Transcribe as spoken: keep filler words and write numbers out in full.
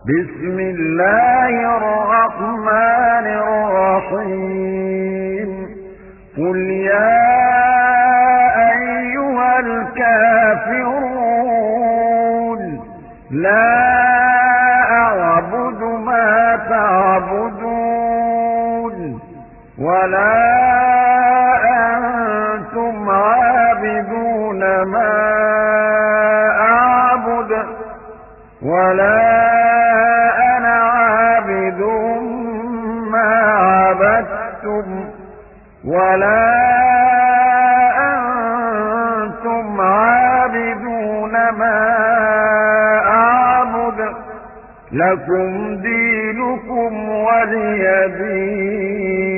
بسم الله الرحمن الرحيم قل يا أيها الكافرون لا أعبد ما تعبدون ولا أنتم عابدون ما أعبد ولا أنا عابد ما عبدتم ولا أنتم عابدون ما أعبد لكم دينكم ولي دين.